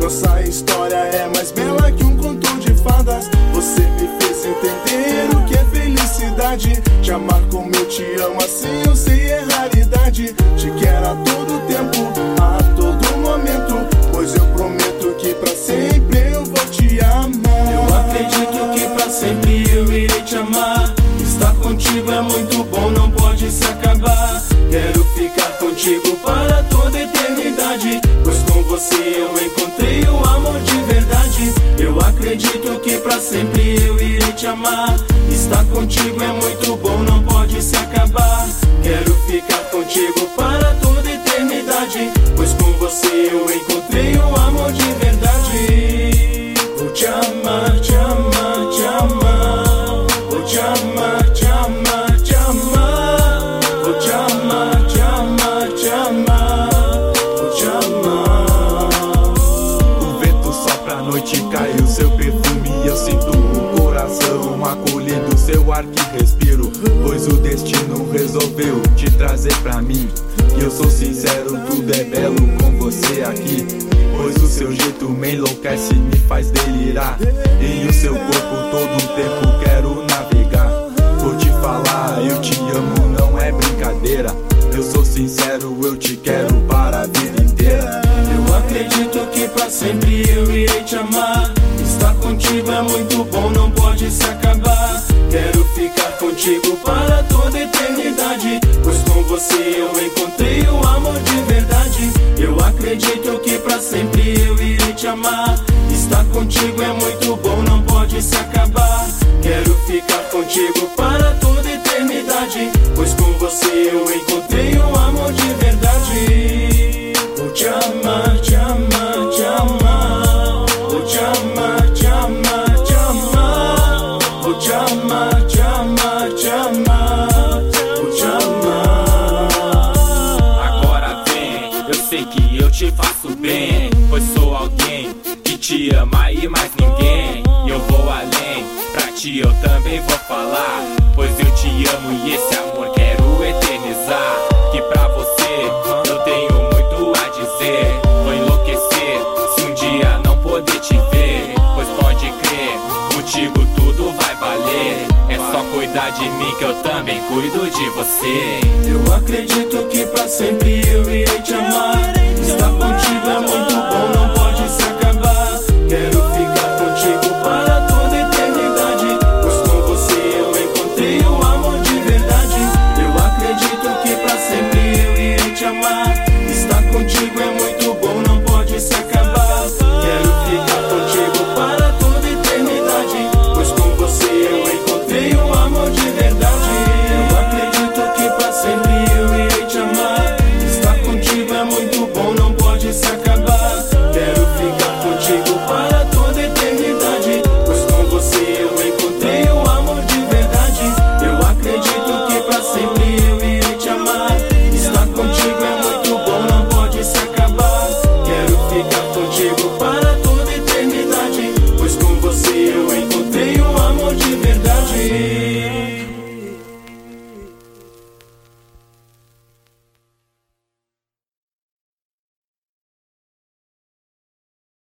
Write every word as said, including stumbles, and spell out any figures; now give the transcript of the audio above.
Nossa história é mais bela que um conto de fadas. Você me fez entender o que é felicidade. Te amar como eu te amo, assim eu sei é raridade. Te quero a todo tempo, a todo momento, pois eu prometo que pra sempre eu vou te amar. Eu acredito que pra sempre eu irei te amar. Estar contigo é muito bom, não pode se acabar. Quero ficar contigo para toda eternidade, pois com você eu encontrei o amor de verdade. Eu acredito que pra sempre eu irei te amar. Estar contigo é muito bom, não pode se acabar. Quero ficar contigo para toda eternidade, pois com você eu encontrei o amor de verdade. Vou te amar, te amar, te amar. Vou te amar, te amar, te amar. Vou te amar, te amar, te amar. Vou te amar. O vento sopra, a noite cai, o seu perfume eu sinto. O coração acolhendo seu ar que respiro, pois o destino resolveu te trazer pra mim. E eu sou sincero, tudo é belo com você aqui, pois o seu jeito me enlouquece, me faz delirar. Em o seu corpo todo o tempo quero navegar. Vou te falar, eu te amo, não é brincadeira. Eu sou sincero, eu te quero para a vida inteira. Eu acredito que pra sempre eu irei te amar. Estar contigo é muito bom, não pode se acabar. Quero ficar contigo para toda eternidade, pois com você eu encontrei o amor de verdade. Eu acredito que pra sempre eu irei te amar. Estar contigo é muito bom, não pode se acabar. Quero ficar contigo para toda eternidade, pois com você eu encontrei o amor de verdade. Vou te amar, te amar, te amar. Vou te amar, te amar, te amar. Vou te amar, te amar, te amar. Vou te amar. Agora vem, eu sei que eu te faço bem, pois sou alguém que te ama e mais ninguém. E eu vou além, pra ti eu também vou falar, pois eu te amo e esse amor quero eternizar. Que pra você eu tenho muito a dizer. Vou enlouquecer se um dia não poder te ver, pois pode crer, contigo tudo vai valer. É só cuidar de mim que eu também cuido de você. Eu acredito que pra sempre eu irei te amar. Estar contigo é muito bom,